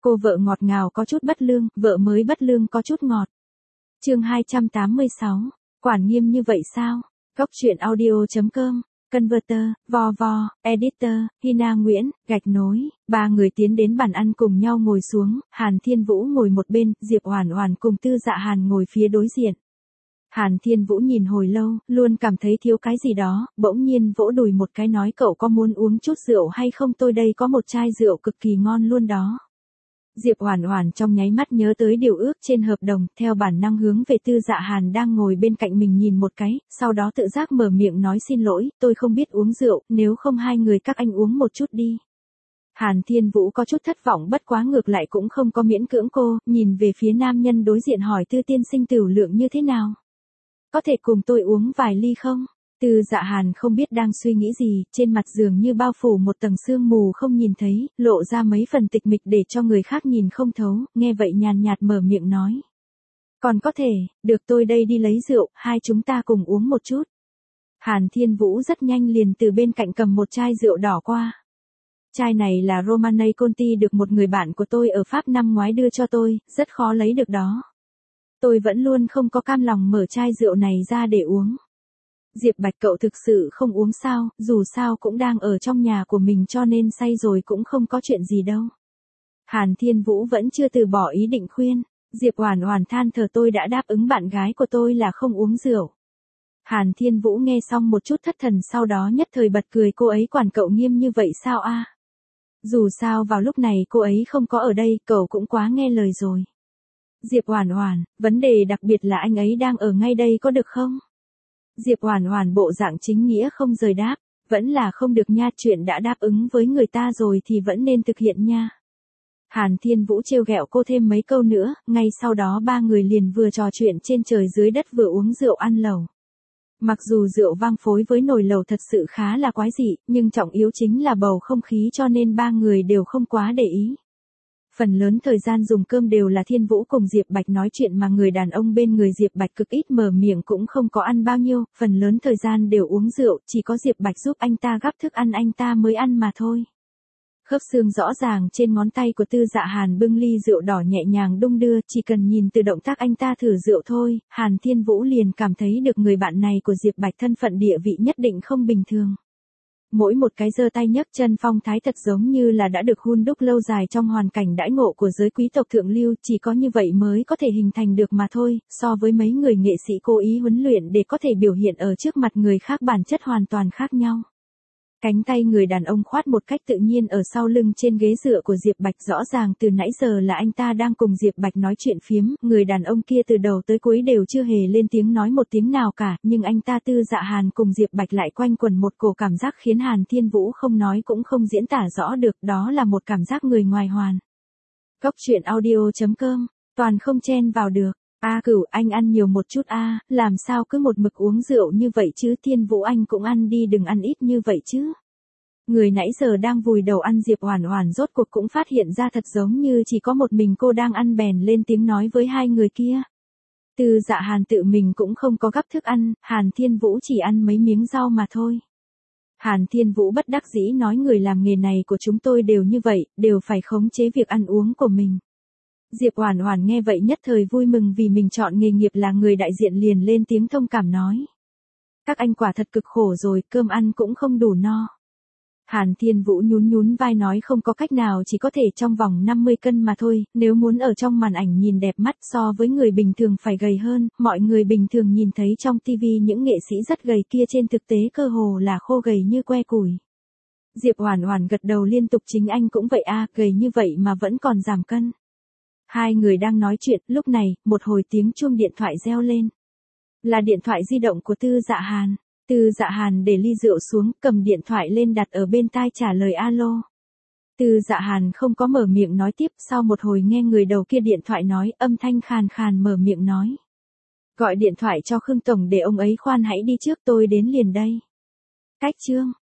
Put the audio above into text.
Cô vợ ngọt ngào có chút bất lương, vợ mới bất lương có chút ngọt. Chương 286. Quản nghiêm như vậy sao? Góc truyện audio.com. Converter, Vo, Editor, Hina Nguyễn, gạch nối. Ba người tiến đến bàn ăn cùng nhau ngồi xuống, Hàn Thiên Vũ ngồi một bên, Diệp Oản Oản cùng Tư Dạ Hàn ngồi phía đối diện. Hàn Thiên Vũ nhìn hồi lâu, luôn cảm thấy thiếu cái gì đó, bỗng nhiên vỗ đùi một cái nói cậu có muốn uống chút rượu hay không, tôi đây có một chai rượu cực kỳ ngon luôn đó. Diệp Oản Oản trong nháy mắt nhớ tới điều ước trên hợp đồng, theo bản năng hướng về Tư Dạ Hàn đang ngồi bên cạnh mình nhìn một cái, sau đó tự giác mở miệng nói xin lỗi, tôi không biết uống rượu, nếu không hai người các anh uống một chút đi. Hàn Thiên Vũ có chút thất vọng, bất quá ngược lại cũng không có miễn cưỡng cô, nhìn về phía nam nhân đối diện hỏi Tư tiên sinh tửu lượng như thế nào? Có thể cùng tôi uống vài ly không? Tư Dạ Hàn không biết đang suy nghĩ gì, trên mặt giường như bao phủ một tầng sương mù không nhìn thấy, lộ ra mấy phần tịch mịch để cho người khác nhìn không thấu, nghe vậy nhàn nhạt mở miệng nói. Còn có thể, được tôi đây đi lấy rượu, hai chúng ta cùng uống một chút. Hàn Thiên Vũ rất nhanh liền từ bên cạnh cầm một chai rượu đỏ qua. Chai này là Romanée Conti được một người bạn của tôi ở Pháp năm ngoái đưa cho tôi, rất khó lấy được đó. Tôi vẫn luôn không có cam lòng mở chai rượu này ra để uống. Diệp Bạch cậu thực sự không uống sao, dù sao cũng đang ở trong nhà của mình cho nên say rồi cũng không có chuyện gì đâu. Hàn Thiên Vũ vẫn chưa từ bỏ ý định khuyên, Diệp Oản Oản than thở tôi đã đáp ứng bạn gái của tôi là không uống rượu. Hàn Thiên Vũ nghe xong một chút thất thần sau đó nhất thời bật cười cô ấy quản cậu nghiêm như vậy sao a? Dù sao vào lúc này cô ấy không có ở đây cậu cũng quá nghe lời rồi. Diệp Oản Oản, vấn đề đặc biệt là anh ấy đang ở ngay đây có được không? Diệp Oản Oản bộ dạng chính nghĩa không rời đáp, vẫn là không được nha, chuyện đã đáp ứng với người ta rồi thì vẫn nên thực hiện nha. Hàn Thiên Vũ trêu ghẹo cô thêm mấy câu nữa, ngay sau đó ba người liền vừa trò chuyện trên trời dưới đất vừa uống rượu ăn lẩu. Mặc dù rượu vang phối với nồi lẩu thật sự khá là quái dị, nhưng trọng yếu chính là bầu không khí cho nên ba người đều không quá để ý. Phần lớn thời gian dùng cơm đều là Thiên Vũ cùng Diệp Bạch nói chuyện mà người đàn ông bên người Diệp Bạch cực ít mở miệng cũng không có ăn bao nhiêu, phần lớn thời gian đều uống rượu, chỉ có Diệp Bạch giúp anh ta gắp thức ăn anh ta mới ăn mà thôi. Khớp xương rõ ràng trên ngón tay của Tư Dạ Hàn bưng ly rượu đỏ nhẹ nhàng đung đưa, chỉ cần nhìn từ động tác anh ta thử rượu thôi, Hàn Thiên Vũ liền cảm thấy được người bạn này của Diệp Bạch thân phận địa vị nhất định không bình thường. Mỗi một cái giơ tay nhấc chân phong thái thật giống như là đã được hun đúc lâu dài trong hoàn cảnh đãi ngộ của giới quý tộc thượng lưu, chỉ có như vậy mới có thể hình thành được mà thôi, so với mấy người nghệ sĩ cố ý huấn luyện để có thể biểu hiện ở trước mặt người khác bản chất hoàn toàn khác nhau. Cánh tay người đàn ông khoát một cách tự nhiên ở sau lưng trên ghế dựa của Diệp Bạch, rõ ràng từ nãy giờ là anh ta đang cùng Diệp Bạch nói chuyện phiếm, người đàn ông kia từ đầu tới cuối đều chưa hề lên tiếng nói một tiếng nào cả, nhưng anh ta Tư Dạ Hàn cùng Diệp Bạch lại quanh quẩn một cổ cảm giác khiến Hàn Thiên Vũ không nói cũng không diễn tả rõ được, đó là một cảm giác người ngoài hoàn. Góc truyện audio.com, toàn không chen vào được. Cửu anh ăn nhiều một chút làm sao cứ một mực uống rượu như vậy chứ, Thiên Vũ anh cũng ăn đi, đừng ăn ít như vậy chứ. Người nãy giờ đang vùi đầu ăn Diệp Oản Oản rốt cuộc cũng phát hiện ra thật giống như chỉ có một mình cô đang ăn, bèn lên tiếng nói với hai người kia. Tư Dạ Hàn tự mình cũng không có gắp thức ăn, Hàn Thiên Vũ chỉ ăn mấy miếng rau mà thôi. Hàn Thiên Vũ bất đắc dĩ nói người làm nghề này của chúng tôi đều như vậy, đều phải khống chế việc ăn uống của mình. Diệp Oản Oản nghe vậy nhất thời vui mừng vì mình chọn nghề nghiệp là người đại diện, liền lên tiếng thông cảm nói. Các anh quả thật cực khổ rồi, cơm ăn cũng không đủ no. Hàn Thiên Vũ nhún vai nói không có cách nào, chỉ có thể trong vòng 50 cân mà thôi, nếu muốn ở trong màn ảnh nhìn đẹp mắt so với người bình thường phải gầy hơn, mọi người bình thường nhìn thấy trong TV những nghệ sĩ rất gầy kia trên thực tế cơ hồ là khô gầy như que củi. Diệp Oản Oản gật đầu liên tục, chính anh cũng vậy gầy như vậy mà vẫn còn giảm cân. Hai người đang nói chuyện, lúc này, một hồi tiếng chuông điện thoại reo lên. Là điện thoại di động của Tư Dạ Hàn. Tư Dạ Hàn để ly rượu xuống, cầm điện thoại lên đặt ở bên tai trả lời alo. Tư Dạ Hàn không có mở miệng nói tiếp, sau một hồi nghe người đầu kia điện thoại nói, âm thanh khàn khàn mở miệng nói. Gọi điện thoại cho Khương Tổng để ông ấy khoan hãy đi trước, tôi đến liền đây. Cách chương.